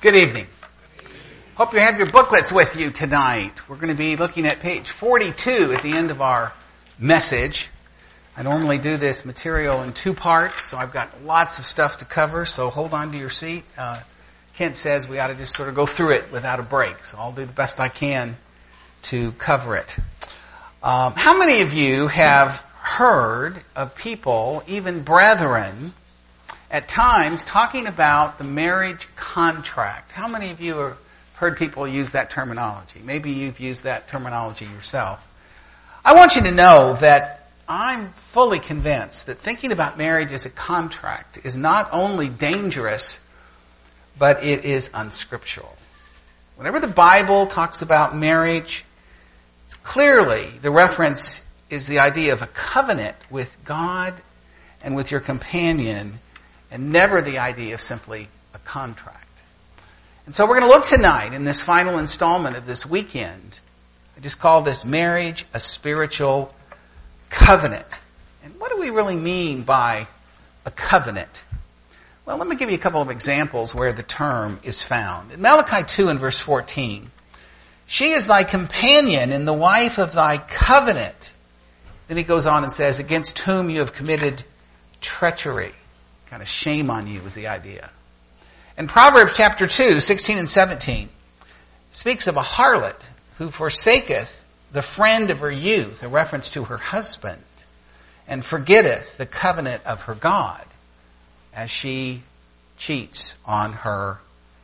Good evening. Hope you have your booklets with you tonight. We're going to be looking at page 42 at the end of our message. I normally do this material in two parts, so I've got lots of stuff to cover, so hold on to your seat. Kent says we ought to just sort of go through it without a break, so I'll do the best I can to cover it. How many of you have heard of people, even brethren, at times talking about the marriage contract? How many of you have heard people use that terminology? Maybe you've used that terminology yourself. I want you to know that I'm fully convinced that thinking about marriage as a contract is not only dangerous, but it is unscriptural. Whenever the Bible talks about marriage, it's clearly the reference is the idea of a covenant with God and with your companion, and never the idea of simply a contract. And so we're going to look tonight in this final installment of this weekend. I just call this marriage a spiritual covenant. And what do we really mean by a covenant? Well, let me give you a couple of examples where the term is found. In Malachi 2 and verse 14, she is thy companion and the wife of thy covenant. Then he goes on and says, against whom you have committed treachery. Kind of shame on you is the idea. And Proverbs chapter 2, 16 and 17 speaks of a harlot who forsaketh the friend of her youth, a reference to her husband, and forgetteth the covenant of her God as she cheats on her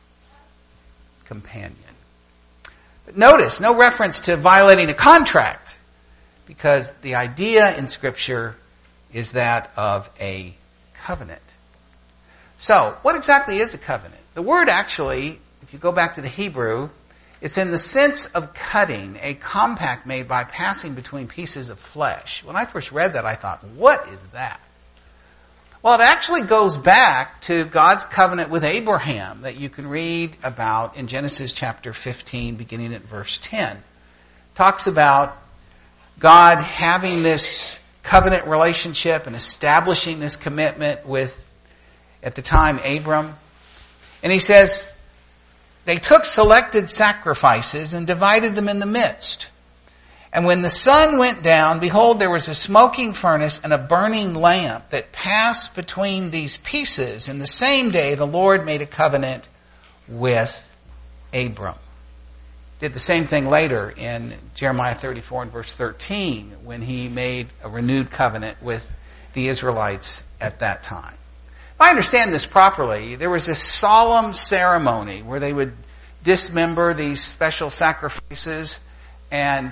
companion. But notice, no reference to violating a contract, because the idea in Scripture is that of a covenant. So, what exactly is a covenant? The word actually, if you go back to the Hebrew, it's in the sense of cutting, a compact made by passing between pieces of flesh. When I first read that, I thought, what is that? Well, it actually goes back to God's covenant with Abraham that you can read about in Genesis chapter 15, beginning at verse 10. It talks about God having this covenant relationship and establishing this commitment with, at the time, Abram. And he says, they took selected sacrifices and divided them in the midst. And when the sun went down, behold, there was a smoking furnace and a burning lamp that passed between these pieces. And the same day the Lord made a covenant with Abram. Did the same thing later in Jeremiah 34 and verse 13 when he made a renewed covenant with the Israelites at that time. If I understand this properly, there was this solemn ceremony where they would dismember these special sacrifices, and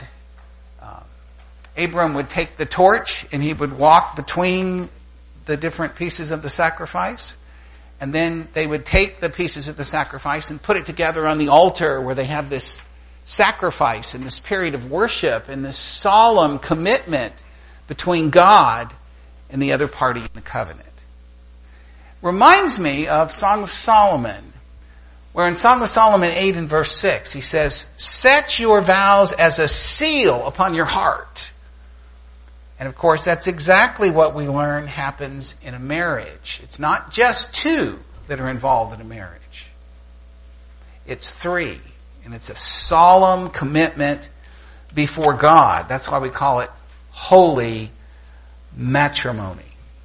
Abram would take the torch and he would walk between the different pieces of the sacrifice, and then they would take the pieces of the sacrifice and put it together on the altar where they have this sacrifice and this period of worship and this solemn commitment between God and the other party in the covenant. Reminds me of Song of Solomon, where in Song of Solomon 8 and verse 6, he says, set your vows as a seal upon your heart. And of course, that's exactly what we learn happens in a marriage. It's not just two that are involved in a marriage. It's three. And it's a solemn commitment before God. That's why we call it holy matrimony.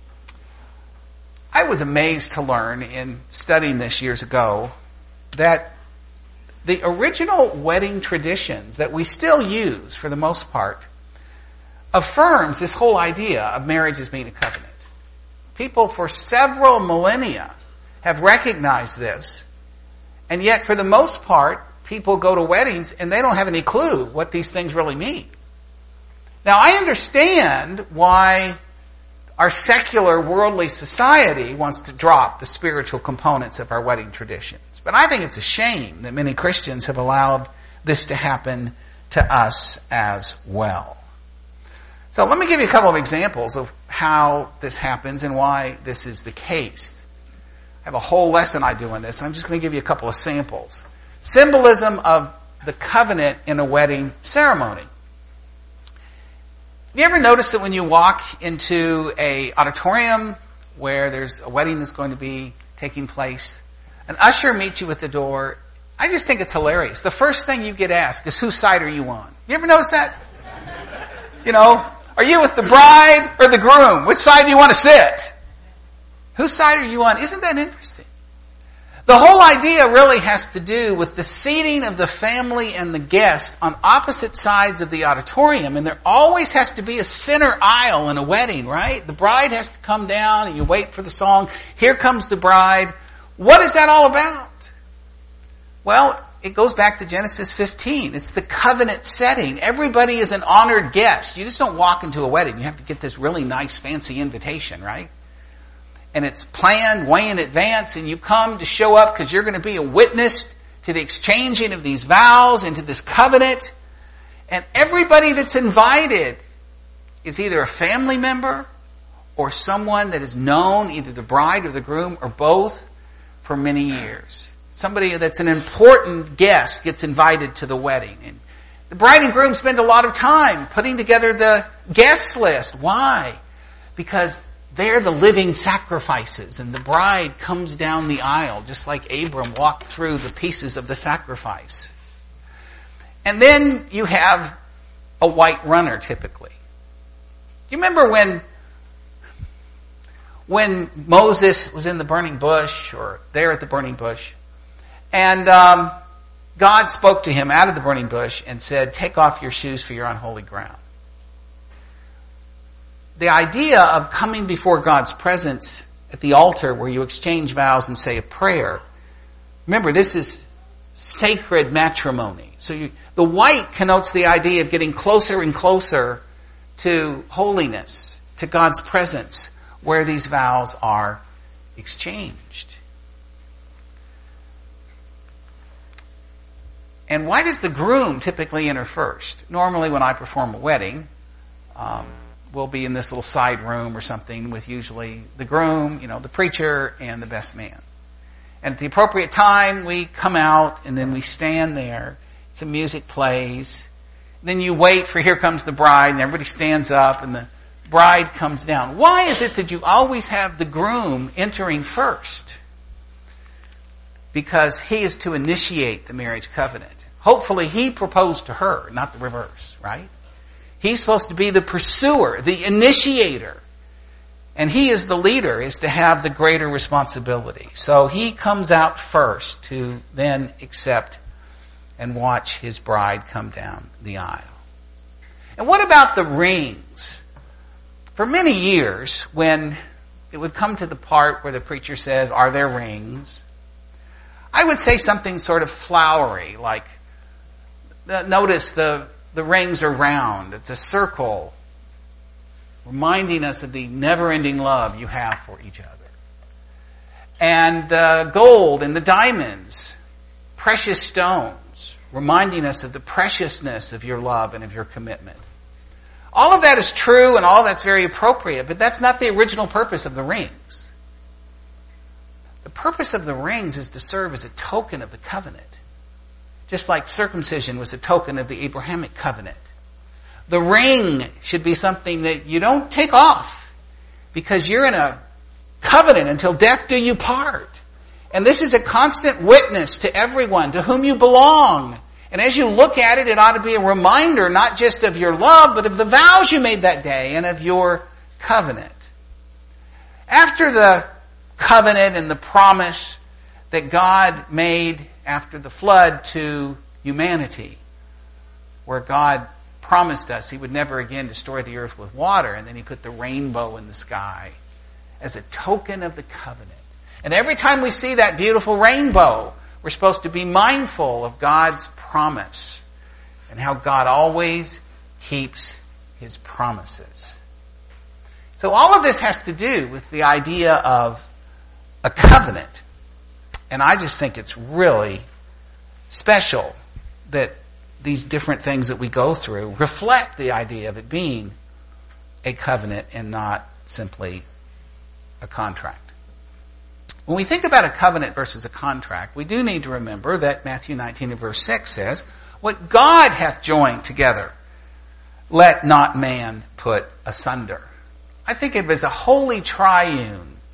I was amazed to learn in studying this years ago that the original wedding traditions that we still use for the most part affirms this whole idea of marriage as being a covenant. People for several millennia have recognized this, and yet for the most part, people go to weddings and they don't have any clue what these things really mean. Now, I understand why our secular worldly society wants to drop the spiritual components of our wedding traditions. But I think it's a shame that many Christians have allowed this to happen to us as well. So let me give you a couple of examples of how this happens and why this is the case. I have a whole lesson I do on this. I'm just going to give you a couple of samples. Symbolism of the covenant in a wedding ceremony. Have you ever noticed that when you walk into an auditorium where there's a wedding that's going to be taking place, An usher meets you at the door. I just think it's hilarious. The first thing you get asked is, whose side are you on? You ever notice that? You know, are you with the bride or the groom? Which side do you want to sit? Whose side are you on? Isn't that interesting? The whole idea really has to do with the seating of the family and the guest on opposite sides of the auditorium. And there always has to be a center aisle in a wedding, right? The bride has to come down and you wait for the song. Here comes the bride. What is that all about? Well, it goes back to Genesis 15. It's the covenant setting. Everybody is an honored guest. You just don't walk into a wedding. You have to get this really nice, fancy invitation, right? And it's planned way in advance, and you come to show up because you're going to be a witness to the exchanging of these vows and to this covenant. And everybody that's invited is either a family member or someone that is known, either the bride or the groom or both, for many years. Somebody that's an important guest gets invited to the wedding. And the bride and groom spend a lot of time putting together the guest list. Why? Because they're the living sacrifices, and the bride comes down the aisle just like Abram walked through the pieces of the sacrifice. And then you have a white runner typically. You remember when Moses was in the burning bush, or there at the burning bush, and God spoke to him out of the burning bush and said, take off your shoes for you're on holy ground. The idea of coming before God's presence at the altar where you exchange vows and say a prayer. Remember, this is sacred matrimony. So the white connotes the idea of getting closer and closer to holiness, to God's presence, where these vows are exchanged. And why does the groom typically enter first? Normally when I perform a wedding, we'll be in this little side room or something with usually the groom, the preacher, and the best man. And at the appropriate time, we come out and then we stand there. Some music plays. Then you wait for here comes the bride, and everybody stands up and the bride comes down. Why is it that you always have the groom entering first? Because he is to initiate the marriage covenant. Hopefully he proposed to her, not the reverse, right? He's supposed to be the pursuer, the initiator. And he is the leader, is to have the greater responsibility. So he comes out first to then accept and watch his bride come down the aisle. And what about the rings? For many years, when it would come to the part where the preacher says, are there rings? I would say something sort of flowery, like, notice the rings are round. It's a circle, reminding us of the never-ending love you have for each other. And the gold and the diamonds, precious stones, reminding us of the preciousness of your love and of your commitment. All of that is true and all that's very appropriate, but that's not the original purpose of the rings. The purpose of the rings is to serve as a token of the covenant. Just like circumcision was a token of the Abrahamic covenant. The ring should be something that you don't take off because you're in a covenant until death do you part. And this is a constant witness to everyone to whom you belong. And as you look at it, it ought to be a reminder not just of your love, but of the vows you made that day and of your covenant. After the covenant and the promise that God made after the flood to humanity, where God promised us He would never again destroy the earth with water, and then He put the rainbow in the sky as a token of the covenant. And every time we see that beautiful rainbow, we're supposed to be mindful of God's promise and how God always keeps His promises. So all of this has to do with the idea of a covenant. And I just think it's really special that these different things that we go through reflect the idea of it being a covenant and not simply a contract. When we think about a covenant versus a contract, we do need to remember that Matthew 19 and verse 6 says, "What God hath joined together, let not man put asunder." I think of it as a holy triune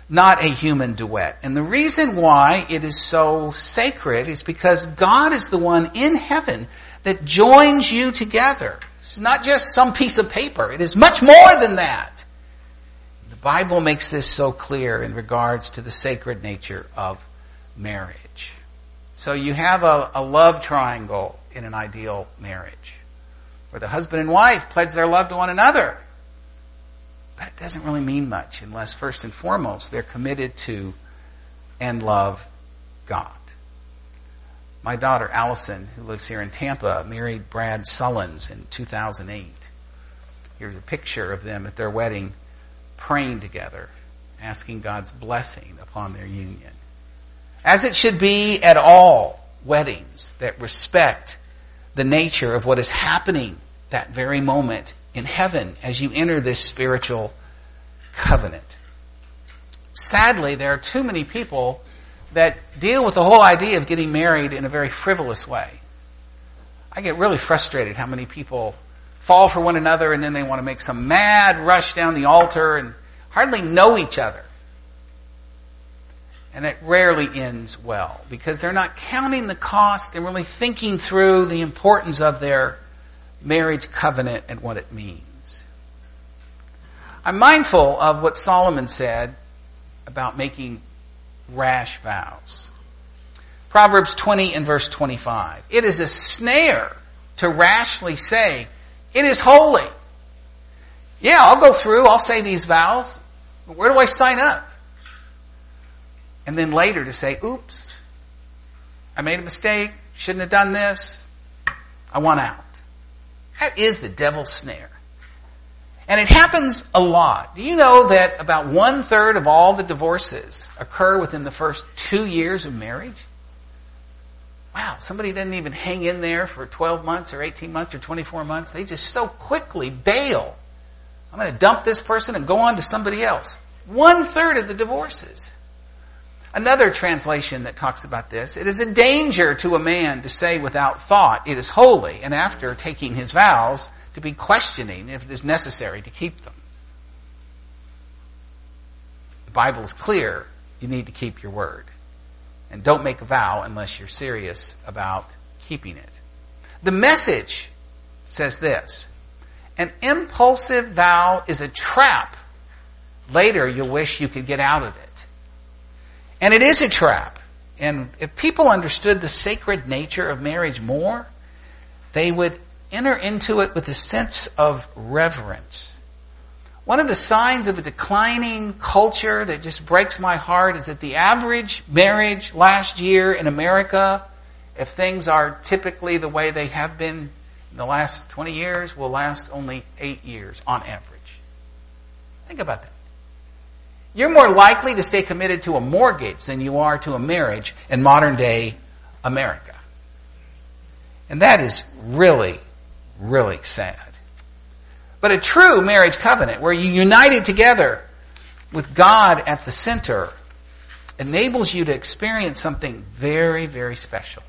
not a human duet. And the reason why it is so sacred is because God is the one in heaven that joins you together. It's not just some piece of paper. It is much more than that. The Bible makes this so clear in regards to the sacred nature of marriage. So you have a love triangle in an ideal marriage, where the husband and wife pledge their love to one another. But it doesn't really mean much unless first and foremost they're committed to and love God. My daughter Allison, who lives here in Tampa, married Brad Sullins in 2008. Here's a picture of them at their wedding praying together, asking God's blessing upon their union. As it should be at all weddings that respect the nature of what is happening that very moment in heaven as you enter this spiritual covenant. Sadly, there are too many people that deal with the whole idea of getting married in a very frivolous way. I get really frustrated how many people fall for one another and then they want to make some mad rush down the altar and hardly know each other. And it rarely ends well because they're not counting the cost and really thinking through the importance of their marriage covenant and what it means. I'm mindful of what Solomon said about making rash vows. Proverbs 20 and verse 25. It is a snare to rashly say, it is holy. Yeah, I'll go through, I'll say these vows, but where do I sign up? And then later to say, oops, I made a mistake, shouldn't have done this, I want out. That is the devil's snare. And it happens a lot. Do you know that about 1/3 of all the divorces occur within the first 2 years of marriage? Wow, somebody didn't even hang in there for 12 months or 18 months or 24 months. They just so quickly bail. I'm going to dump this person and go on to somebody else. 1/3 of the divorces. Another translation that talks about this, it is a danger to a man to say without thought, it is holy, and after taking his vows, to be questioning if it is necessary to keep them. The Bible is clear, you need to keep your word. And don't make a vow unless you're serious about keeping it. The Message says this, an impulsive vow is a trap. Later you'll wish you could get out of it. And it is a trap. And if people understood the sacred nature of marriage more, they would enter into it with a sense of reverence. One of the signs of a declining culture that just breaks my heart is that the average marriage last year in America, if things are typically the way they have been in the last 20 years, will last only 8 years on average. Think about that. You're more likely to stay committed to a mortgage than you are to a marriage in modern day America. And that is really, really sad. But a true marriage covenant where you united together with God at the center enables you to experience something very, very special.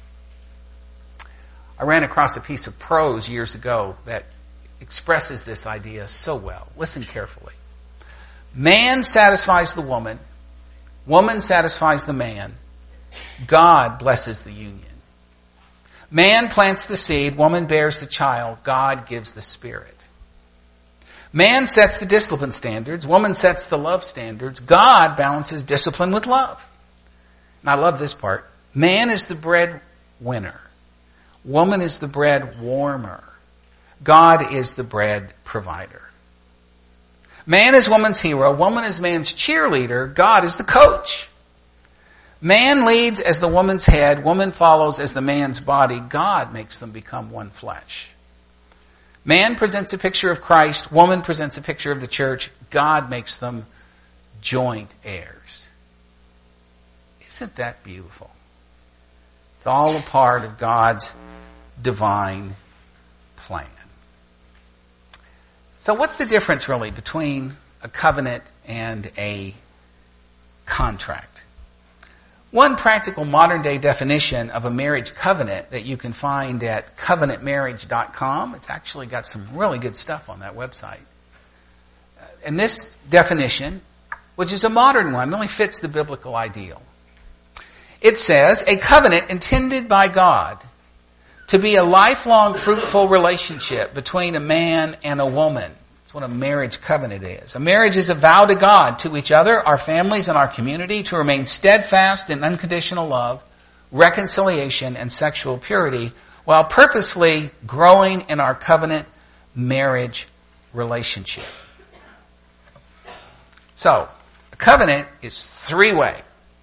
I ran across a piece of prose years ago that expresses this idea so well. Listen carefully. Man satisfies the woman. Woman satisfies the man. God blesses the union. Man plants the seed. Woman bears the child. God gives the spirit. Man sets the discipline standards. Woman sets the love standards. God balances discipline with love. And I love this part. Man is the bread winner. Woman is the bread warmer. God is the bread provider. Man is woman's hero. Woman is man's cheerleader. God is the coach. Man leads as the woman's head. Woman follows as the man's body. God makes them become one flesh. Man presents a picture of Christ. Woman presents a picture of the church. God makes them joint heirs. Isn't that beautiful? It's all a part of God's divine plan. So what's the difference really between a covenant and a contract? One practical modern day definition of a marriage covenant that you can find at covenantmarriage.com. It's actually got some really good stuff on that website. And this definition which is a modern one. It only fits the biblical ideal. It says, a covenant intended by God to be a lifelong fruitful relationship between a man and a woman. That's what a marriage covenant is. A marriage is a vow to God, to each other, our families, and our community to remain steadfast in unconditional love, reconciliation, and sexual purity while purposefully growing in our covenant marriage relationship. So, a covenant is three-way.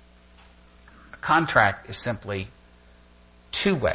A contract is simply two-way.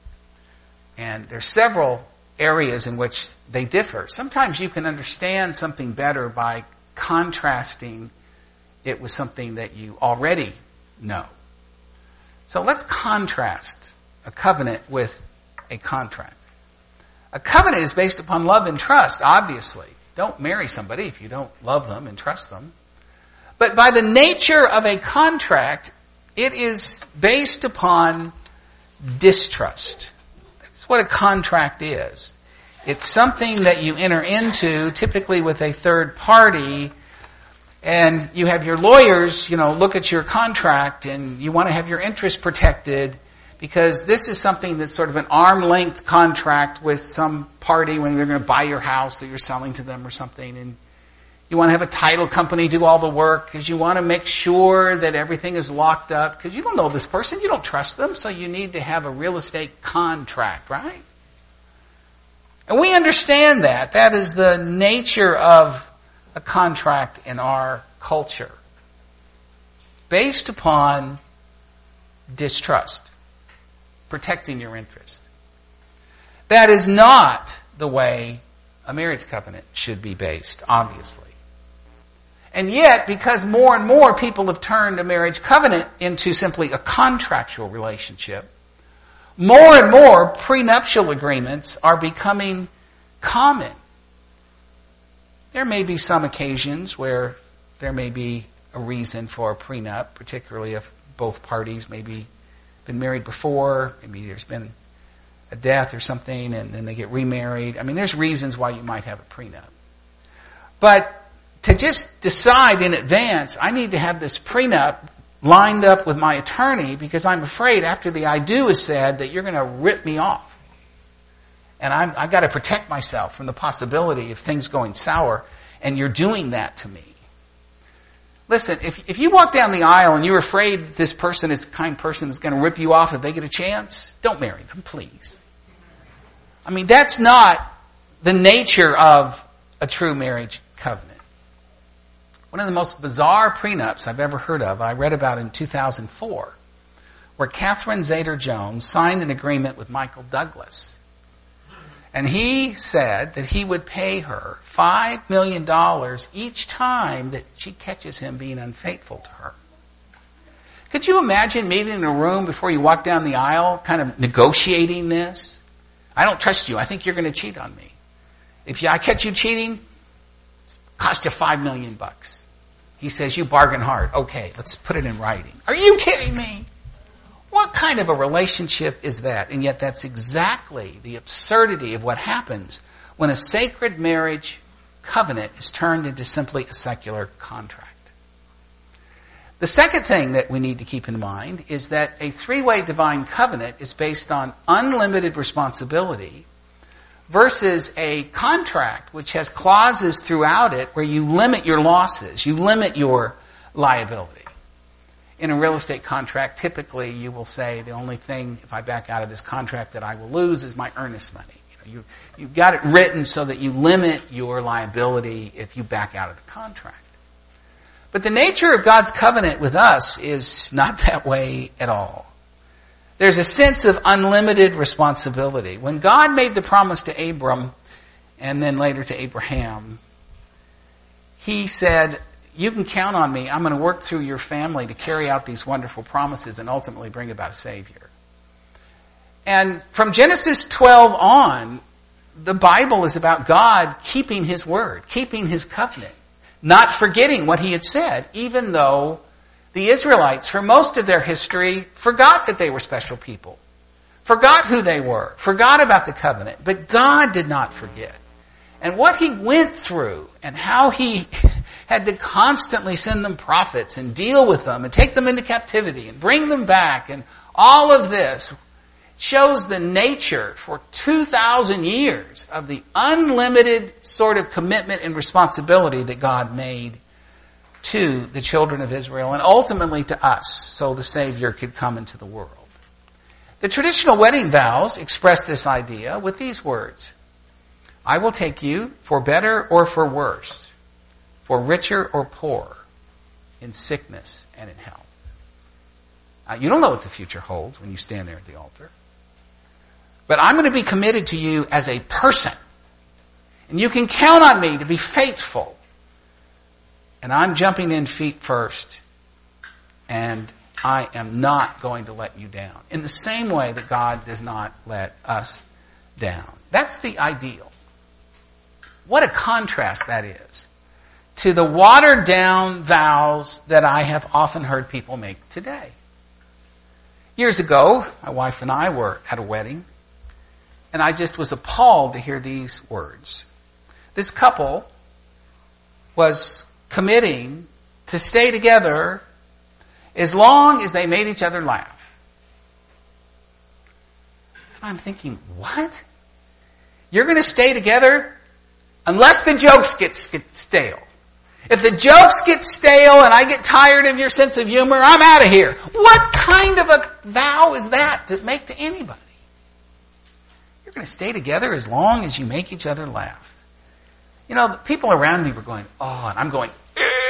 And there's several areas in which they differ. Sometimes you can understand something better by contrasting it with something that you already know. So let's contrast a covenant with a contract. A covenant is based upon love and trust, obviously. Don't marry somebody if you don't love them and trust them. But by the nature of a contract, it is based upon distrust. That's what a contract is. It's something that you enter into, typically with a third party, and you have your lawyers, look at your contract, and you want to have your interest protected, because this is something that's sort of an arm-length contract with some party when they're going to buy your house that you're selling to them or something. And you want to have a title company do all the work because you want to make sure that everything is locked up because you don't know this person, you don't trust them, so you need to have a real estate contract, right? And we understand that. That is the nature of a contract in our culture. Based upon distrust. Protecting your interest. That is not the way a marriage covenant should be based, obviously. And yet, because more and more people have turned a marriage covenant into simply a contractual relationship, more and more prenuptial agreements are becoming common. There may be some occasions where there may be a reason for a prenup, particularly if both parties maybe been married before, maybe there's been a death or something, and then they get remarried. I mean, there's reasons why you might have a prenup. But to just decide in advance, I need to have this prenup lined up with my attorney because I'm afraid after the I do is said that you're going to rip me off. And I've got to protect myself from the possibility of things going sour, and you're doing that to me. Listen, if you walk down the aisle and you're afraid that this person is the kind of person that's going to rip you off if they get a chance, don't marry them, please. I mean, that's not the nature of a true marriage covenant. One of the most bizarre prenups I've ever heard of, I read about in 2004, where Catherine Zeta-Jones signed an agreement with Michael Douglas. And he said that he would pay her $5 million each time that she catches him being unfaithful to her. Could you imagine meeting in a room before you walk down the aisle, kind of negotiating this? I don't trust you. I think you're going to cheat on me. If I catch you cheating, cost you $5 million. He says, you bargain hard. Okay, let's put it in writing. Are you kidding me? What kind of a relationship is that? And yet that's exactly the absurdity of what happens when a sacred marriage covenant is turned into simply a secular contract. The second thing that we need to keep in mind is that a three-way divine covenant is based on unlimited responsibility versus a contract which has clauses throughout it where you limit your losses, you limit your liability. In a real estate contract, typically you will say the only thing, if I back out of this contract, that I will lose is my earnest money. You've got it written so that you limit your liability if you back out of the contract. But the nature of God's covenant with us is not that way at all. There's a sense of unlimited responsibility. When God made the promise to Abram and then later to Abraham, He said, you can count on me. I'm going to work through your family to carry out these wonderful promises and ultimately bring about a Savior. And from Genesis 12 on, the Bible is about God keeping His word, keeping His covenant, not forgetting what He had said, even though the Israelites, for most of their history, forgot that they were special people, forgot who they were, forgot about the covenant. But God did not forget. And what He went through and how He had to constantly send them prophets and deal with them and take them into captivity and bring them back. And all of this shows the nature for 2,000 years of the unlimited sort of commitment and responsibility that God made to the children of Israel and ultimately to us so the Savior could come into the world. The traditional wedding vows express this idea with these words: I will take you for better or for worse, for richer or poor, in sickness and in health. You don't know what the future holds when you stand there at the altar. But I'm going to be committed to you as a person. And you can count on me to be faithful. And I'm jumping in feet first. And I am not going to let you down. In the same way that God does not let us down. That's the ideal. What a contrast that is to the watered down vows that I have often heard people make today. Years ago, my wife and I were at a wedding, and I just was appalled to hear these words. This couple was committing to stay together as long as they made each other laugh. And I'm thinking, what? You're going to stay together unless the jokes get stale. If the jokes get stale and I get tired of your sense of humor, I'm out of here. What kind of a vow is that to make to anybody? You're going to stay together as long as you make each other laugh. You know, the people around me were going, oh, and I'm going,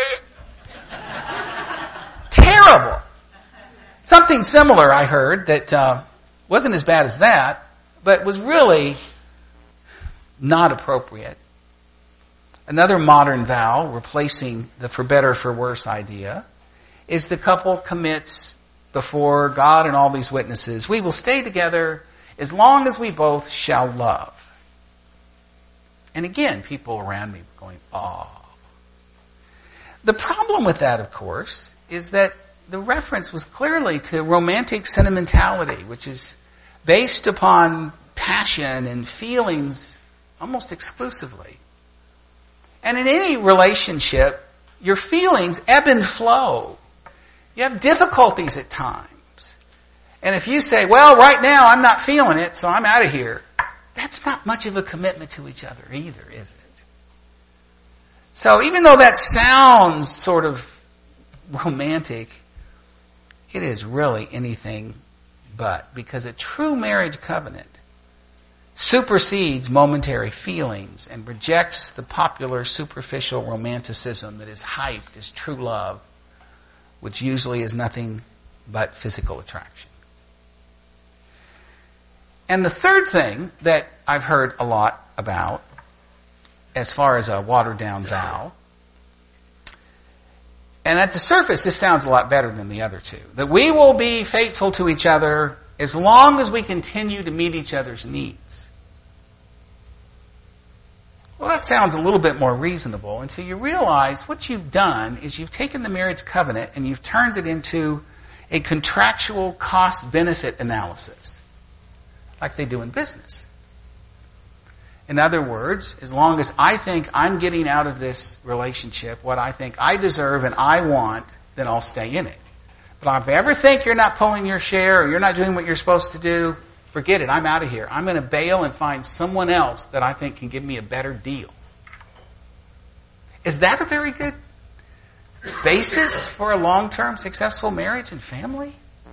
terrible. Something similar I heard that wasn't as bad as that, but was really not appropriate. Another modern vow, replacing the for better, for worse idea, is the couple commits before God and all these witnesses, we will stay together as long as we both shall love. And again, people around me were going, oh. The problem with that, of course, is that the reference was clearly to romantic sentimentality, which is based upon passion and feelings almost exclusively. And in any relationship, your feelings ebb and flow. You have difficulties at times. And if you say, well, right now I'm not feeling it, so I'm out of here, that's not much of a commitment to each other either, is it? So even though that sounds sort of romantic, it is really anything but. Because a true marriage covenant supersedes momentary feelings and rejects the popular superficial romanticism that is hyped as true love, which usually is nothing but physical attraction. And the third thing that I've heard a lot about, as far as a watered down vow, and at the surface this sounds a lot better than the other two, that we will be faithful to each other as long as we continue to meet each other's needs. Well, that sounds a little bit more reasonable until you realize what you've done is you've taken the marriage covenant and you've turned it into a contractual cost-benefit analysis, like they do in business. In other words, as long as I think I'm getting out of this relationship what I think I deserve and I want, then I'll stay in it. But if I ever think you're not pulling your share or you're not doing what you're supposed to do, forget it. I'm out of here. I'm going to bail and find someone else that I think can give me a better deal. Is that a very good basis for a long-term successful marriage and family?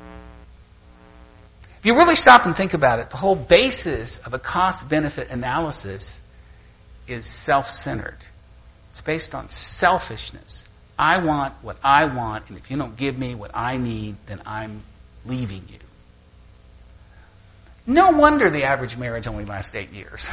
If you really stop and think about it, the whole basis of a cost-benefit analysis is self-centered. It's based on selfishness. I want what I want, and if you don't give me what I need, then I'm leaving you. No wonder the average marriage only lasts 8 years.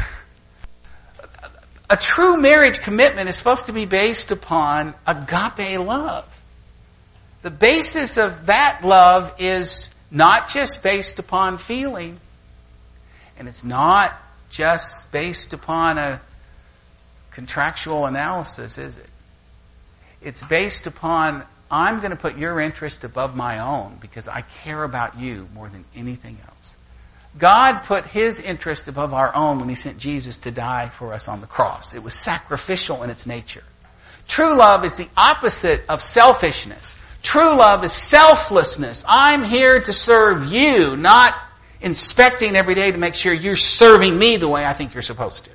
A true marriage commitment is supposed to be based upon agape love. The basis of that love is not just based upon feeling, and it's not just based upon a contractual analysis, is it? It's based upon, I'm going to put your interest above my own because I care about you more than anything else. God put His interest above our own when He sent Jesus to die for us on the cross. It was sacrificial in its nature. True love is the opposite of selfishness. True love is selflessness. I'm here to serve you, not inspecting every day to make sure you're serving me the way I think you're supposed to.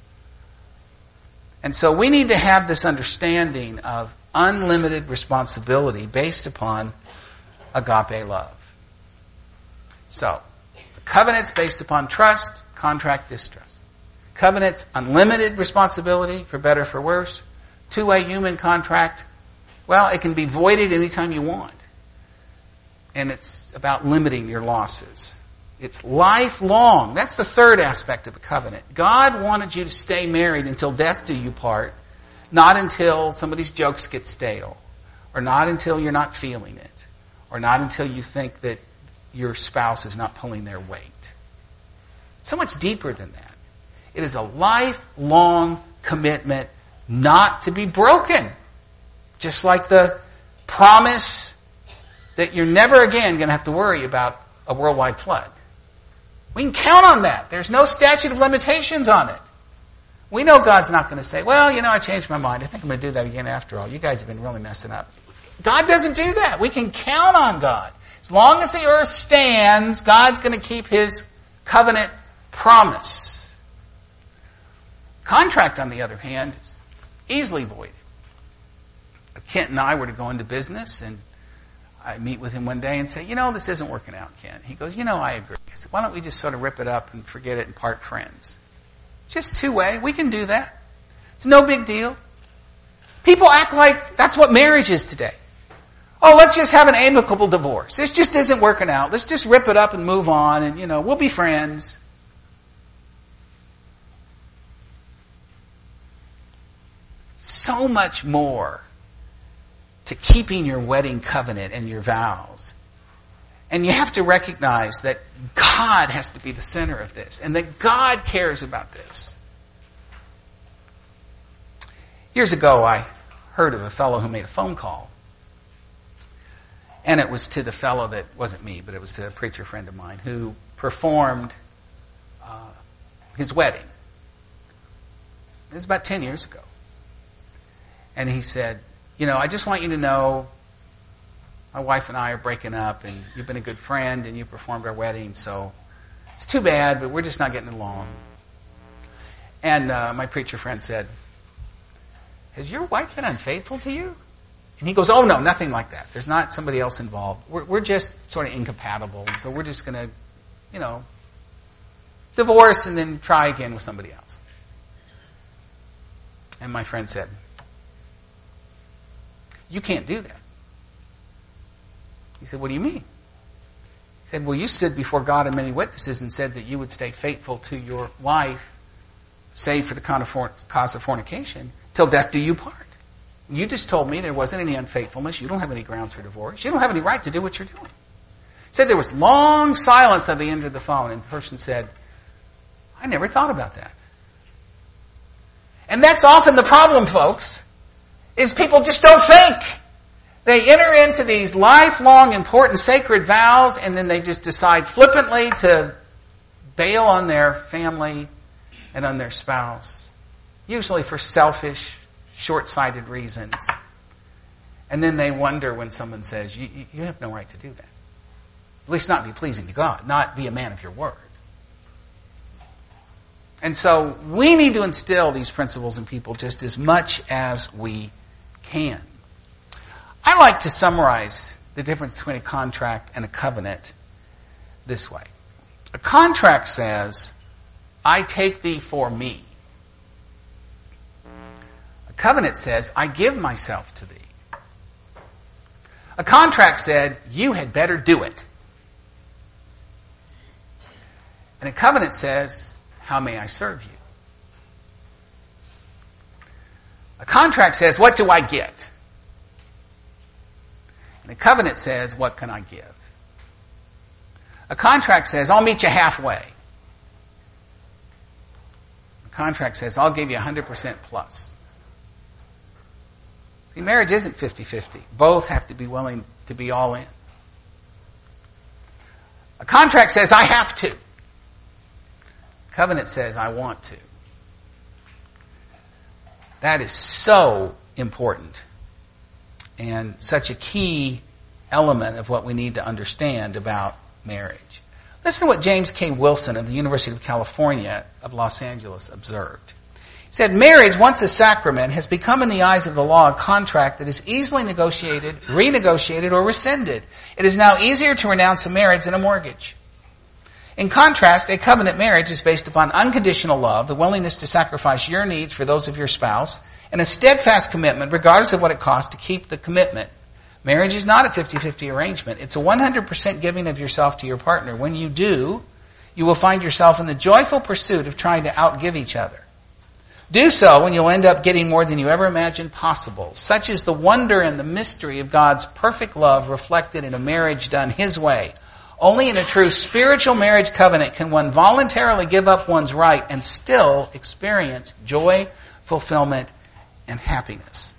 And so we need to have this understanding of unlimited responsibility based upon agape love. So, the covenant's based upon trust, contract, distrust. Covenant's unlimited responsibility, for better, for worse. Two-way human contract, well, it can be voided anytime you want. And it's about limiting your losses. It's lifelong. That's the third aspect of a covenant. God wanted you to stay married until death do you part, not until somebody's jokes get stale, or not until you're not feeling it, or not until you think that your spouse is not pulling their weight. So much deeper than that. It is a lifelong commitment not to be broken. Just like the promise that you're never again going to have to worry about a worldwide flood. We can count on that. There's no statute of limitations on it. We know God's not going to say, well, I changed my mind. I think I'm going to do that again after all. You guys have been really messing up. God doesn't do that. We can count on God. As long as the earth stands, God's going to keep His covenant promise. Contract, on the other hand, is easily voided. Kent and I were to go into business, and I meet with him one day and say, this isn't working out, Kent. He goes, I agree. I said, why don't we just sort of rip it up and forget it and part friends? Just two-way. We can do that. It's no big deal. People act like that's what marriage is today. Oh, let's just have an amicable divorce. This just isn't working out. Let's just rip it up and move on, and, we'll be friends. So much more to keeping your wedding covenant and your vows. And you have to recognize that God has to be the center of this, and that God cares about this. Years ago, I heard of a fellow who made a phone call. And it was to the fellow that wasn't me, but it was to a preacher friend of mine who performed his wedding. It was about 10 years ago. And he said, I just want you to know my wife and I are breaking up, and you've been a good friend, and you performed our wedding, so it's too bad, but we're just not getting along. And my preacher friend said, has your wife been unfaithful to you? And he goes, oh no, nothing like that. There's not somebody else involved. We're just sort of incompatible, and so we're just going to, divorce and then try again with somebody else. And my friend said, you can't do that. He said, what do you mean? He said, well, you stood before God and many witnesses and said that you would stay faithful to your wife, save for the cause of fornication, till death do you part. You just told me there wasn't any unfaithfulness. You don't have any grounds for divorce. You don't have any right to do what you're doing. He said there was long silence at the end of the phone, and the person said, I never thought about that. And that's often the problem, folks, is people just don't think. They enter into these lifelong, important, sacred vows, and then they just decide flippantly to bail on their family and on their spouse, usually for selfish, short-sighted reasons. And then they wonder when someone says, you have no right to do that. At least not be pleasing to God, not be a man of your word. And so we need to instill these principles in people just as much as we can. I like to summarize the difference between a contract and a covenant this way. A contract says, I take thee for me. A covenant says, I give myself to thee. A contract said, you had better do it. And a covenant says, how may I serve you? A contract says, what do I get? And a covenant says, what can I give? A contract says, I'll meet you halfway. A contract says, I'll give you 100% plus. See, marriage isn't 50-50. Both have to be willing to be all in. A contract says, I have to. Covenant says, I want to. That is so important and such a key element of what we need to understand about marriage. Listen to what James K. Wilson of the University of California of Los Angeles observed. He said, marriage, once a sacrament, has become in the eyes of the law a contract that is easily negotiated, renegotiated, or rescinded. It is now easier to renounce a marriage than a mortgage. In contrast, a covenant marriage is based upon unconditional love, the willingness to sacrifice your needs for those of your spouse, and a steadfast commitment, regardless of what it costs, to keep the commitment. Marriage is not a 50-50 arrangement. It's a 100% giving of yourself to your partner. When you do, you will find yourself in the joyful pursuit of trying to outgive each other. Do so and you'll end up getting more than you ever imagined possible. Such is the wonder and the mystery of God's perfect love reflected in a marriage done His way. Only in a true spiritual marriage covenant can one voluntarily give up one's right and still experience joy, fulfillment, and happiness.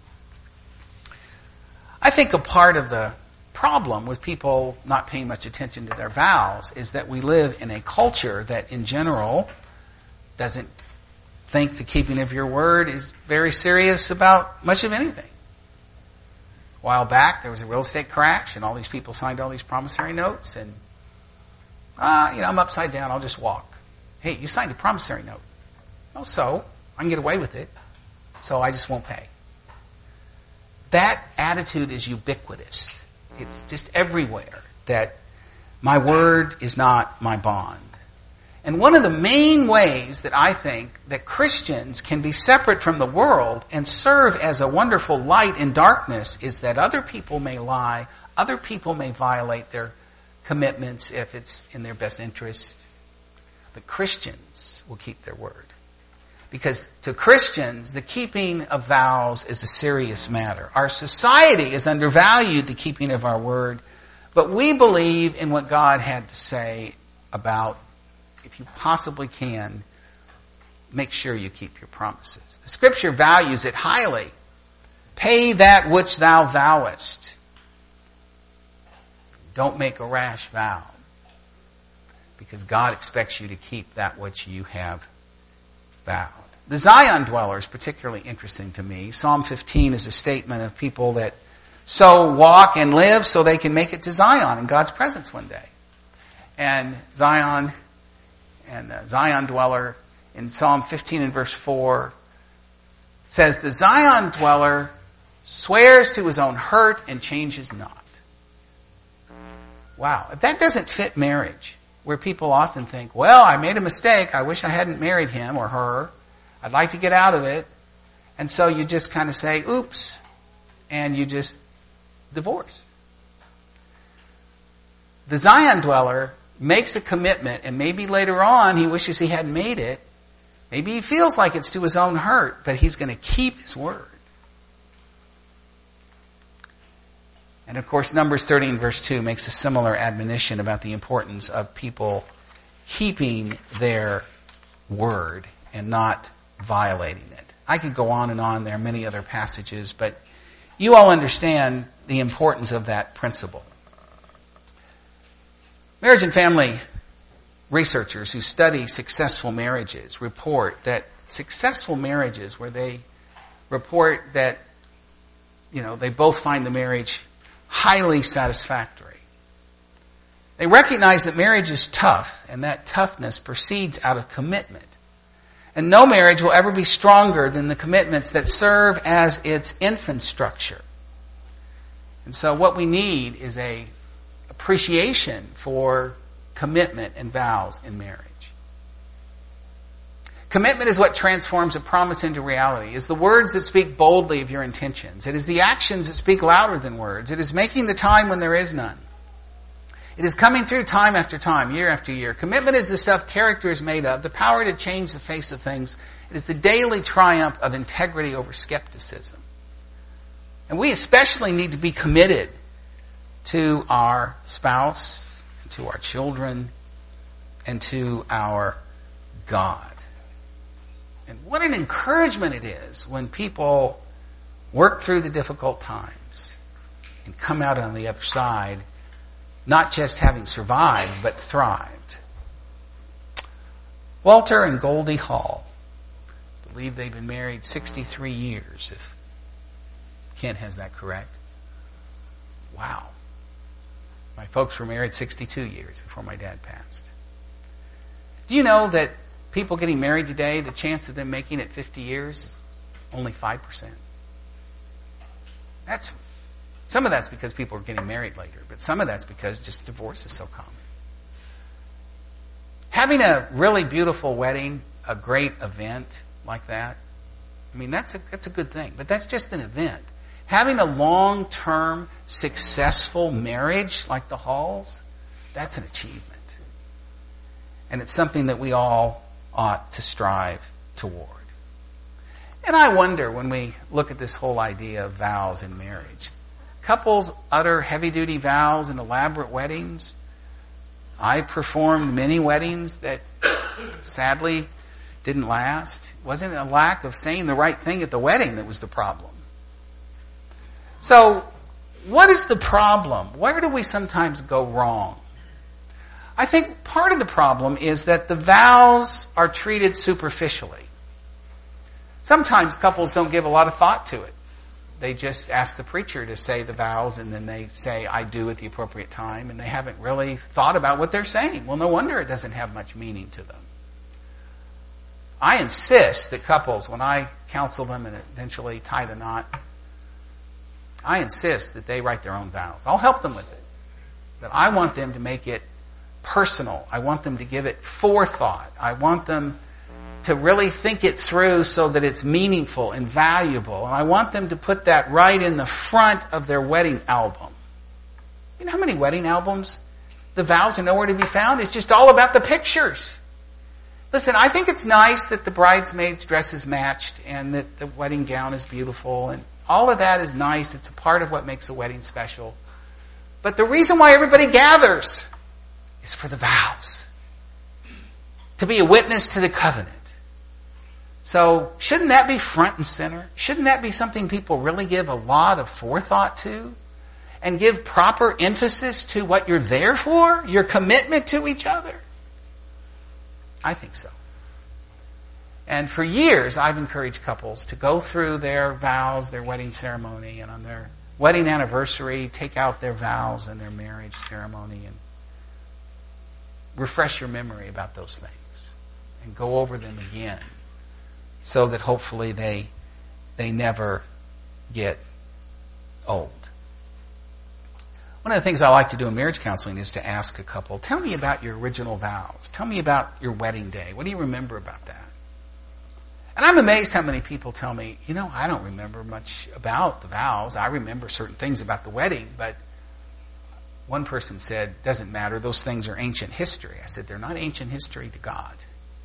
I think a part of the problem with people not paying much attention to their vows is that we live in a culture that in general doesn't think the keeping of your word is very serious about much of anything. A while back, there was a real estate crash, and all these people signed all these promissory notes, and, I'm upside down, I'll just walk. Hey, you signed a promissory note. Oh, so? I can get away with it, so I just won't pay. That attitude is ubiquitous. It's just everywhere, that my word is not my bond. And one of the main ways that I think that Christians can be separate from the world and serve as a wonderful light in darkness is that other people may lie, other people may violate their commitments if it's in their best interest, but Christians will keep their word. Because to Christians, the keeping of vows is a serious matter. Our society has undervalued the keeping of our word, but we believe in what God had to say about, if you possibly can, make sure you keep your promises. The Scripture values it highly. Pay that which thou vowest. Don't make a rash vow, because God expects you to keep that which you have vowed. The Zion dweller is particularly interesting to me. Psalm 15 is a statement of people that so walk and live so they can make it to Zion in God's presence one day. And Zion dweller in Psalm 15 and verse 4 says, the Zion dweller swears to his own hurt and changes not. Wow, if that doesn't fit marriage, where people often think, well, I made a mistake, I wish I hadn't married him or her, I'd like to get out of it, and so you just kind of say, oops, and you just divorce. The Zion dweller makes a commitment, and maybe later on he wishes he hadn't made it. Maybe he feels like it's to his own hurt, but he's going to keep his word. And of course, Numbers 30 and verse 2 makes a similar admonition about the importance of people keeping their word and not violating it. I could go on and on. There are many other passages, but you all understand the importance of that principle. Marriage and family researchers who study successful marriages report that successful marriages where they report that, they both find the marriage highly satisfactory. They recognize that marriage is tough, and that toughness proceeds out of commitment. And no marriage will ever be stronger than the commitments that serve as its infrastructure. And so what we need is a appreciation for commitment and vows in marriage. Commitment is what transforms a promise into reality. It is the words that speak boldly of your intentions. It is the actions that speak louder than words. It is making the time when there is none. It is coming through time after time, year after year. Commitment is the stuff character is made of, the power to change the face of things. It is the daily triumph of integrity over skepticism. And we especially need to be committed to our spouse, to our children, and to our God. And what an encouragement it is when people work through the difficult times and come out on the other side, not just having survived, but thrived. Walter and Goldie Hall believe they've been married 63 years, if Kent has that correct. Wow. My folks were married 62 years before my dad passed. Do you know that people getting married today, the chance of them making it 50 years is only 5%? Some of that's because people are getting married later, but some of that's because just divorce is so common. Having a really beautiful wedding, a great event like that, I mean, that's a good thing, but that's just an event. Having a long-term, successful marriage like the Halls, that's an achievement. And it's something that we all ought to strive toward. And I wonder, when we look at this whole idea of vows in marriage, couples utter heavy-duty vows in elaborate weddings. I performed many weddings that sadly didn't last. It wasn't a lack of saying the right thing at the wedding that was the problem. So, what is the problem? Where do we sometimes go wrong? I think part of the problem is that the vows are treated superficially. Sometimes couples don't give a lot of thought to it. They just ask the preacher to say the vows, and then they say, I do at the appropriate time, and they haven't really thought about what they're saying. Well, no wonder it doesn't have much meaning to them. I insist that couples, when I counsel them and eventually tie the knot, I insist that they write their own vows. I'll help them with it. But I want them to make it personal. I want them to give it forethought. I want them to really think it through so that it's meaningful and valuable. And I want them to put that right in the front of their wedding album. You know how many wedding albums the vows are nowhere to be found? It's just all about the pictures. Listen, I think it's nice that the bridesmaids' dresses matched and that the wedding gown is beautiful, and all of that is nice. It's a part of what makes a wedding special. But the reason why everybody gathers is for the vows. To be a witness to the covenant. So, shouldn't that be front and center? Shouldn't that be something people really give a lot of forethought to? And give proper emphasis to what you're there for? Your commitment to each other? I think so. And for years, I've encouraged couples to go through their vows, their wedding ceremony, and on their wedding anniversary, take out their vows and their marriage ceremony and refresh your memory about those things and go over them again so that hopefully they never get old. One of the things I like to do in marriage counseling is to ask a couple, tell me about your original vows. Tell me about your wedding day. What do you remember about that? And I'm amazed how many people tell me, I don't remember much about the vows. I remember certain things about the wedding, but one person said, doesn't matter, those things are ancient history. I said, they're not ancient history to God.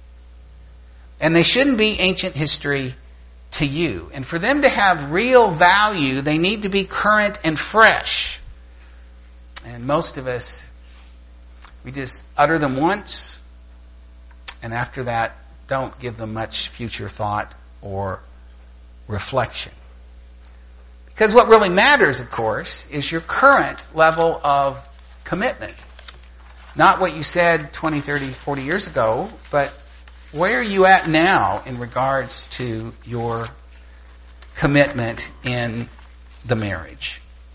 And they shouldn't be ancient history to you. And for them to have real value, they need to be current and fresh. And most of us, we just utter them once, and after that, don't give them much future thought or reflection. Because what really matters, of course, is your current level of commitment. Not what you said 20, 30, 40 years ago, but where are you at now in regards to your commitment in the marriage?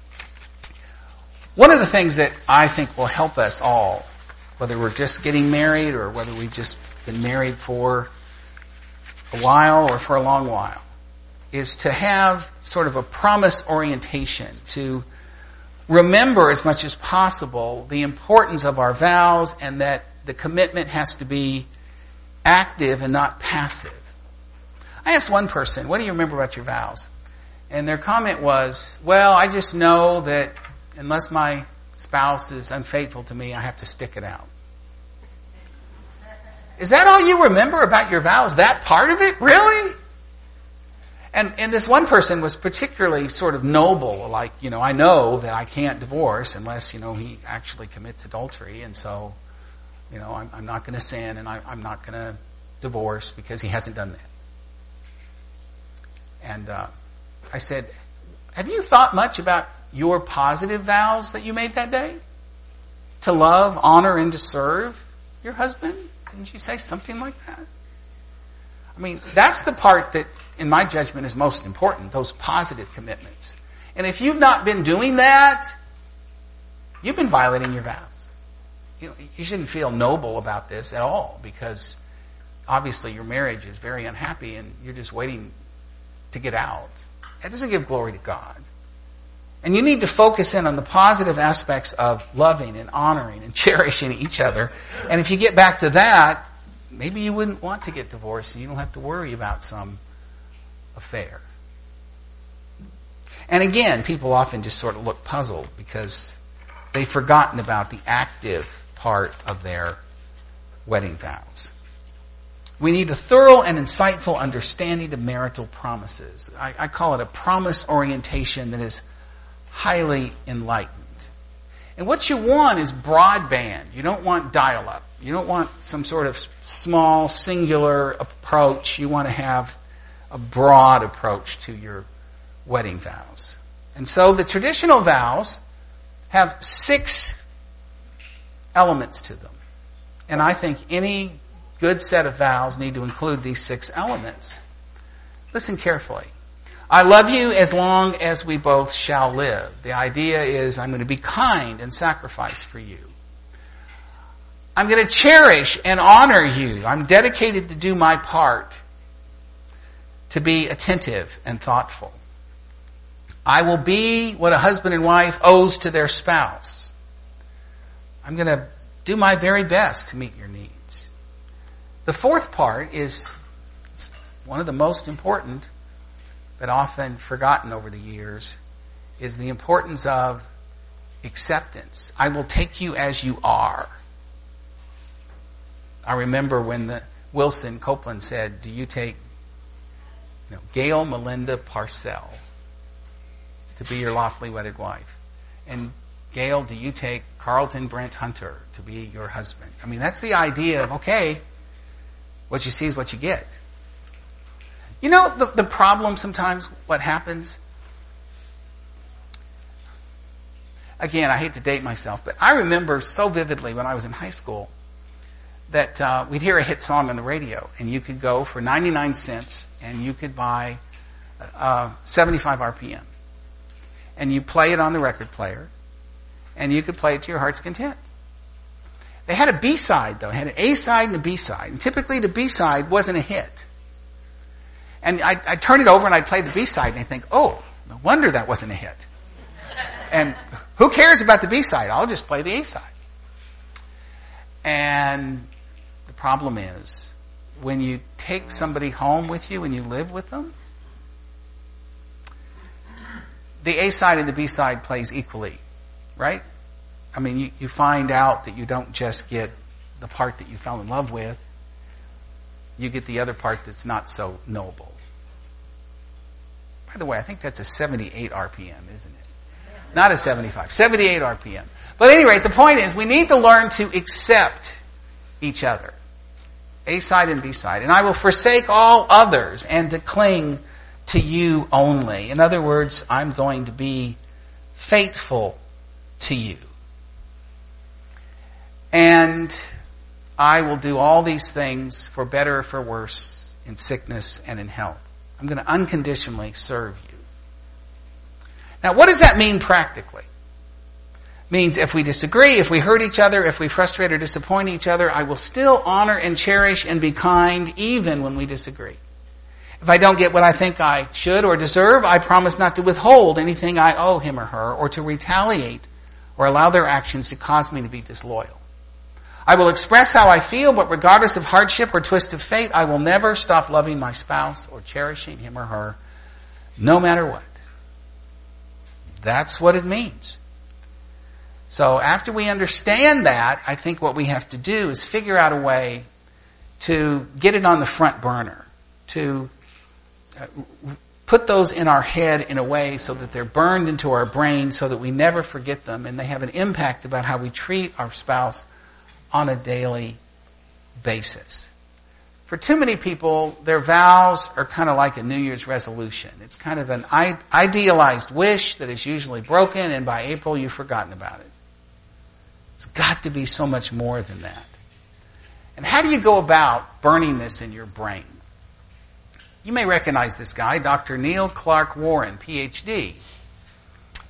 One of the things that I think will help us all, whether we're just getting married or whether we've just been married for a while or for a long while, is to have sort of a promise orientation, to remember as much as possible the importance of our vows and that the commitment has to be active and not passive. I asked one person, what do you remember about your vows? And their comment was, well, I just know that unless my spouse is unfaithful to me, I have to stick it out. Is that all you remember about your vows? That part of it? Really? And this one person was particularly sort of noble, like, I know that I can't divorce unless, he actually commits adultery, and so, I'm not going to sin and I'm not going to divorce because he hasn't done that. And I said, have you thought much about your positive vows that you made that day? To love, honor, and to serve your husband? Didn't you say something like that? I mean, that's the part that, in my judgment, is most important, those positive commitments. And if you've not been doing that, you've been violating your vows. You shouldn't feel noble about this at all, because obviously your marriage is very unhappy and you're just waiting to get out. That doesn't give glory to God. And you need to focus in on the positive aspects of loving and honoring and cherishing each other. And if you get back to that, maybe you wouldn't want to get divorced and you don't have to worry about some affair. And again, people often just sort of look puzzled because they've forgotten about the active part of their wedding vows. We need a thorough and insightful understanding of marital promises. I call it a promise orientation that is highly enlightened. And what you want is broadband. You don't want dial-up. You don't want some sort of small, singular approach. You want to have a broad approach to your wedding vows. And so the traditional vows have 6 elements to them. And I think any good set of vows need to include these 6 elements. Listen carefully. I love you as long as we both shall live. The idea is I'm going to be kind and sacrifice for you. I'm going to cherish and honor you. I'm dedicated to do my part, to be attentive and thoughtful. I will be what a husband and wife owes to their spouse. I'm going to do my very best to meet your needs. The 4th part is one of the most important, but often forgotten over the years, is the importance of acceptance. I will take you as you are. I remember when Wilson Copeland said, do you take Gail Melinda Parcell to be your lawfully wedded wife? And Gail, do you take Carlton Brent Hunter to be your husband? I mean, that's the idea of, okay, what you see is what you get. You know, the problem sometimes, what happens, again, I hate to date myself, but I remember so vividly when I was in high school that we'd hear a hit song on the radio, and you could go for 99 cents and you could buy 75 RPM. And you play it on the record player, and you could play it to your heart's content. They had a B-side, though. It had an A-side and a B-side. And typically the B-side wasn't a hit. And I'd turn it over and I'd play the B-side, and I'd think, oh, no wonder that wasn't a hit. And who cares about the B-side? I'll just play the A-side. And the problem is, when you take somebody home with you and you live with them, the A-side and the B-side plays equally, right? I mean, you find out that you don't just get the part that you fell in love with, you get the other part that's not so noble. By the way, I think that's a 78 RPM, isn't it? Not a 75. 78 RPM. But at any rate, the point is we need to learn to accept each other. A-side and B-side. And I will forsake all others and to cling to you only. In other words, I'm going to be faithful to you. And I will do all these things for better or for worse, in sickness and in health. I'm going to unconditionally serve you. Now, what does that mean practically? It means if we disagree, if we hurt each other, if we frustrate or disappoint each other, I will still honor and cherish and be kind even when we disagree. If I don't get what I think I should or deserve, I promise not to withhold anything I owe him or her, or to retaliate or allow their actions to cause me to be disloyal. I will express how I feel, but regardless of hardship or twist of fate, I will never stop loving my spouse or cherishing him or her, no matter what. That's what it means. So after we understand that, I think what we have to do is figure out a way to get it on the front burner, to put those in our head in a way so that they're burned into our brain so that we never forget them, and they have an impact about how we treat our spouse on a daily basis. For too many people, their vows are kind of like a New Year's resolution. It's kind of an idealized wish that is usually broken, and by April you've forgotten about it. It's got to be so much more than that. And how do you go about burning this in your brain? You may recognize this guy, Dr. Neil Clark Warren, PhD.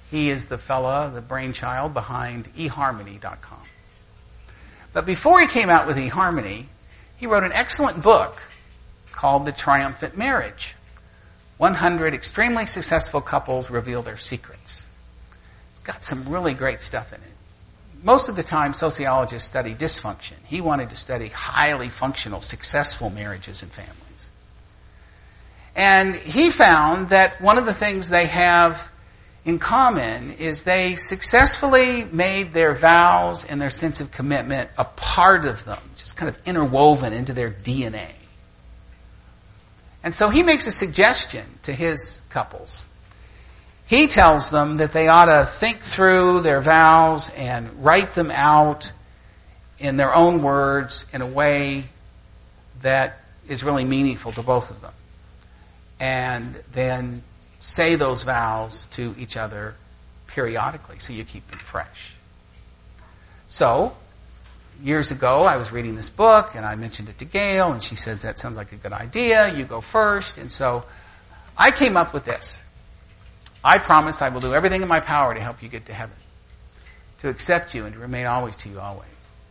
He is the fella, the brainchild behind eHarmony.com. But before he came out with eHarmony, he wrote an excellent book called The Triumphant Marriage. 100 extremely successful couples reveal their secrets. It's got some really great stuff in it. Most of the time, sociologists study dysfunction. He wanted to study highly functional, successful marriages and families. And he found that one of the things they have in common is they successfully made their vows and their sense of commitment a part of them, just kind of interwoven into their DNA. And so he makes a suggestion to his couples. He tells them that they ought to think through their vows and write them out in their own words in a way that is really meaningful to both of them. And then say those vows to each other periodically so you keep them fresh. So, years ago I was reading this book and I mentioned it to Gail and she says, that sounds like a good idea, you go first. And so I came up with this. I promise I will do everything in my power to help you get to heaven, to accept you and to remain always to you always.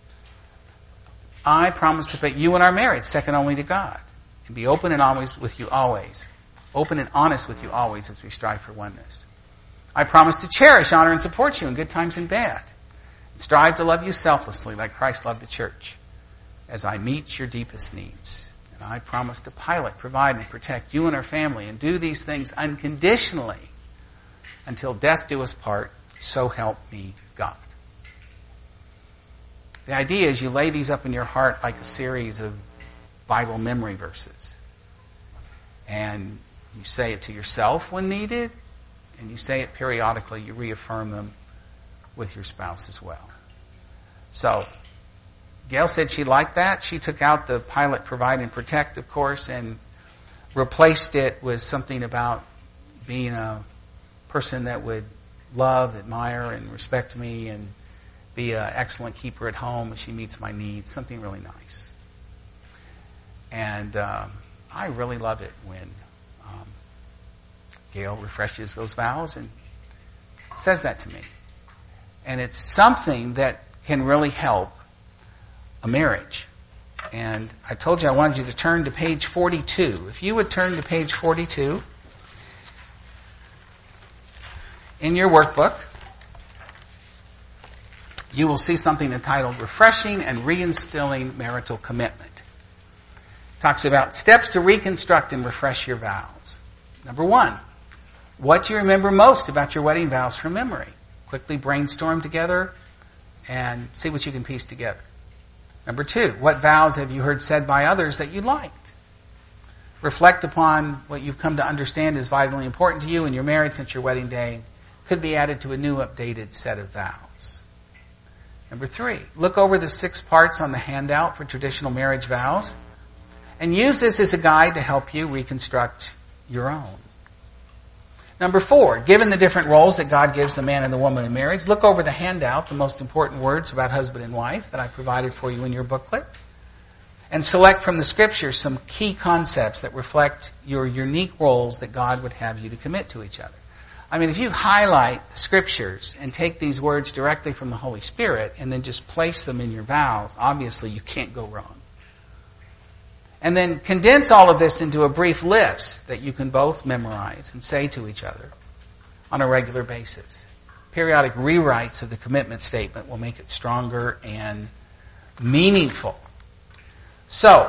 I promise to put you in our marriage second only to God and be open and honest with you always. Open and honest with you always as we strive for oneness. I promise to cherish, honor, and support you in good times and bad. And strive to love you selflessly like Christ loved the church as I meet your deepest needs. And I promise to pilot, provide, and protect you and our family and do these things unconditionally until death do us part, so help me God. The idea is you lay these up in your heart like a series of Bible memory verses. And you say it to yourself when needed, and you say it periodically. You reaffirm them with your spouse as well. So, Gail said she liked that. She took out the pilot, provide, and protect, of course, and replaced it with something about being a person that would love, admire, and respect me and be an excellent keeper at home as she meets my needs. Something really nice. And I really love it when Gail refreshes those vows and says that to me. And it's something that can really help a marriage. And I told you I wanted you to turn to page 42. If you would turn to page 42 in your workbook, you will see something entitled Refreshing and Reinstilling Marital Commitment. It talks about steps to reconstruct and refresh your vows. Number 1, what do you remember most about your wedding vows from memory? Quickly brainstorm together and see what you can piece together. Number 2, what vows have you heard said by others that you liked? Reflect upon what you've come to understand is vitally important to you in your marriage since your wedding day. Could be added to a new updated set of vows. Number 3, look over the 6 parts on the handout for traditional marriage vows and use this as a guide to help you reconstruct your own. Number 4, given the different roles that God gives the man and the woman in marriage, look over the handout, the most important words about husband and wife that I provided for you in your booklet, and select from the scriptures some key concepts that reflect your unique roles that God would have you to commit to each other. I mean, if you highlight the scriptures and take these words directly from the Holy Spirit and then just place them in your vows, obviously you can't go wrong. And then condense all of this into a brief list that you can both memorize and say to each other on a regular basis. Periodic rewrites of the commitment statement will make it stronger and meaningful. So,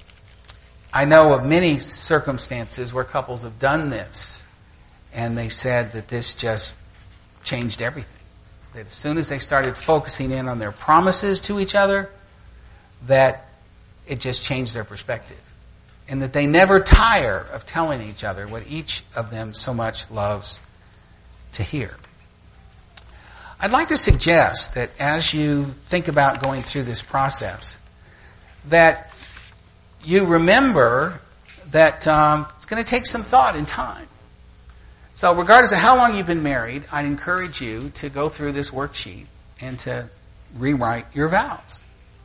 I know of many circumstances where couples have done this and they said that this just changed everything. That as soon as they started focusing in on their promises to each other, that it just changed their perspective. And that they never tire of telling each other what each of them so much loves to hear. I'd like to suggest that as you think about going through this process, that you remember that it's going to take some thought and time. So regardless of how long you've been married, I'd encourage you to go through this worksheet and to rewrite your vows.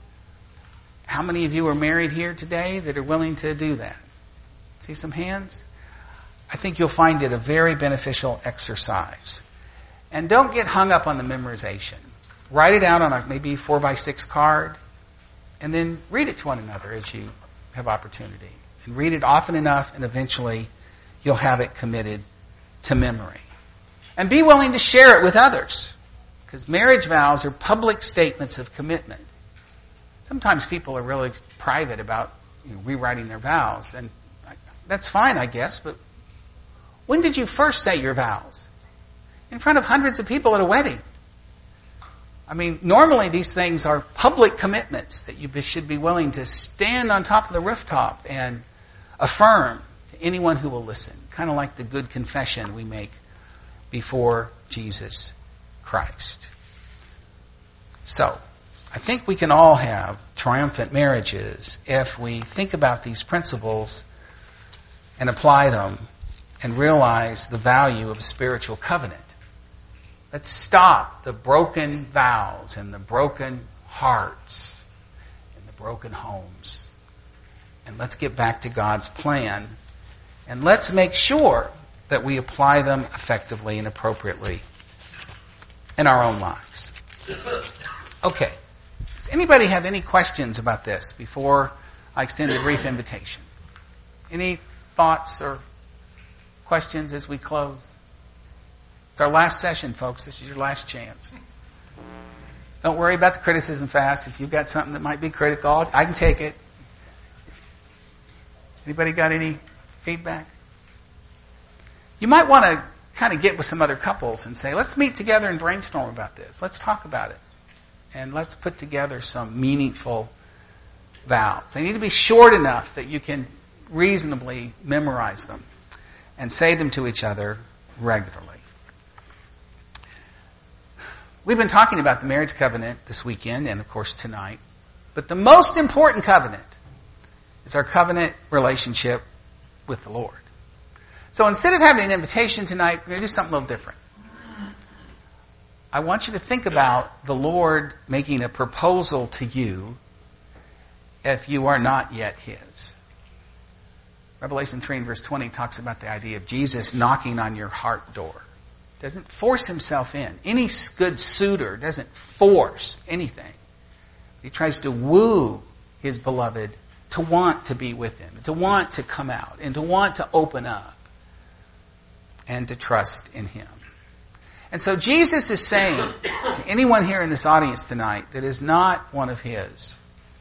How many of you are married here today that are willing to do that? See some hands? I think you'll find it a very beneficial exercise. And don't get hung up on the memorization. Write it out on a maybe 4x6 card, and then read it to one another as you have opportunity. And read it often enough, and eventually you'll have it committed to memory. And be willing to share it with others, because marriage vows are public statements of commitment. Sometimes people are really private about rewriting their vows, and that's fine, I guess, but when did you first say your vows? In front of hundreds of people at a wedding. I mean, normally these things are public commitments that you should be willing to stand on top of the rooftop and affirm to anyone who will listen. Kind of like the good confession we make before Jesus Christ. So, I think we can all have triumphant marriages if we think about these principles and apply them and realize the value of a spiritual covenant. Let's stop the broken vows and the broken hearts and the broken homes. And let's get back to God's plan. And let's make sure that we apply them effectively and appropriately in our own lives. Okay. Does anybody have any questions about this before I extend a brief invitation? Any thoughts or questions as we close? It's our last session, folks. This is your last chance. Don't worry about the criticism fast. If you've got something that might be critical, I can take it. Anybody got any feedback? You might want to kind of get with some other couples and say, let's meet together and brainstorm about this. Let's talk about it. And let's put together some meaningful vows. They need to be short enough that you can reasonably memorize them and say them to each other regularly. We've been talking about the marriage covenant this weekend and, of course, tonight. But the most important covenant is our covenant relationship with the Lord. So instead of having an invitation tonight, we're going to do something a little different. I want you to think about the Lord making a proposal to you if you are not yet His. Revelation 3 and verse 20 talks about the idea of Jesus knocking on your heart door. Doesn't force himself in. Any good suitor doesn't force anything. He tries to woo his beloved to want to be with him, to want to come out, and to want to open up, and to trust in him. And so Jesus is saying to anyone here in this audience tonight that is not one of his,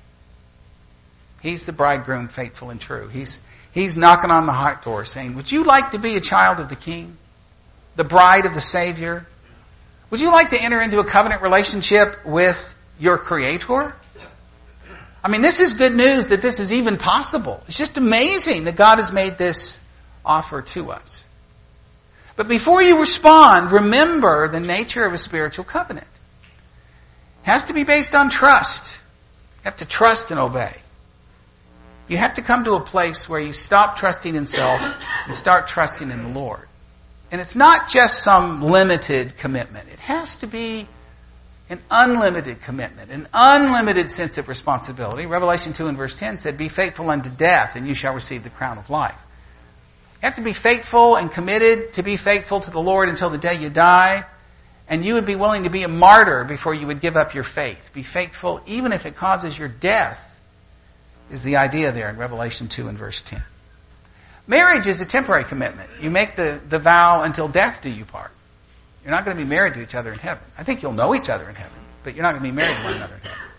he's the bridegroom, faithful and true. He's knocking on the heart door saying, would you like to be a child of the King? The bride of the Savior? Would you like to enter into a covenant relationship with your Creator? I mean, this is good news that this is even possible. It's just amazing that God has made this offer to us. But before you respond, remember the nature of a spiritual covenant. It has to be based on trust. You have to trust and obey. You have to come to a place where you stop trusting in self and start trusting in the Lord. And it's not just some limited commitment. It has to be an unlimited commitment, an unlimited sense of responsibility. Revelation 2 and verse 10 said, be faithful unto death, and you shall receive the crown of life. You have to be faithful and committed to be faithful to the Lord until the day you die. And you would be willing to be a martyr before you would give up your faith. Be faithful even if it causes your death, is the idea there in Revelation 2 and verse 10. Marriage is a temporary commitment. You make the vow until death do you part. You're not going to be married to each other in heaven. I think you'll know each other in heaven, but you're not going to be married to one another in heaven.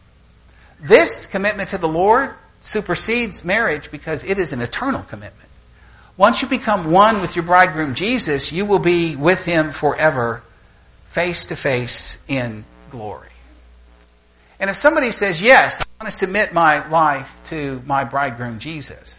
This commitment to the Lord supersedes marriage because it is an eternal commitment. Once you become one with your bridegroom Jesus, you will be with him forever, face to face in glory. And if somebody says, yes, I want to submit my life to my bridegroom Jesus,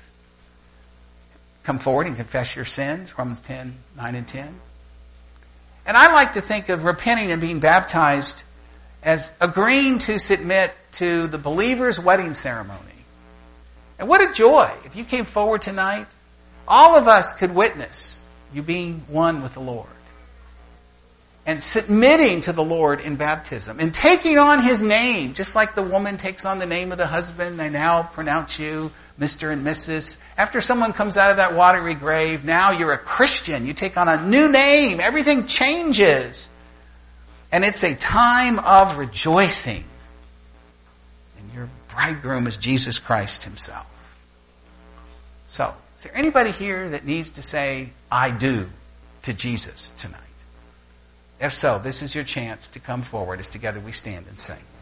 come forward and confess your sins, Romans 10, 9 and 10. And I like to think of repenting and being baptized as agreeing to submit to the believer's wedding ceremony. And what a joy if you came forward tonight. All of us could witness you being one with the Lord. and submitting to the Lord in baptism and taking on His name, just like the woman takes on the name of the husband. I now pronounce you Mr. and Mrs. After someone comes out of that watery grave, now you're a Christian. You take on a new name. Everything changes. And it's a time of rejoicing. And your bridegroom is Jesus Christ Himself. So, is there anybody here that needs to say, I do, to Jesus tonight? If so, this is your chance to come forward as together we stand and sing.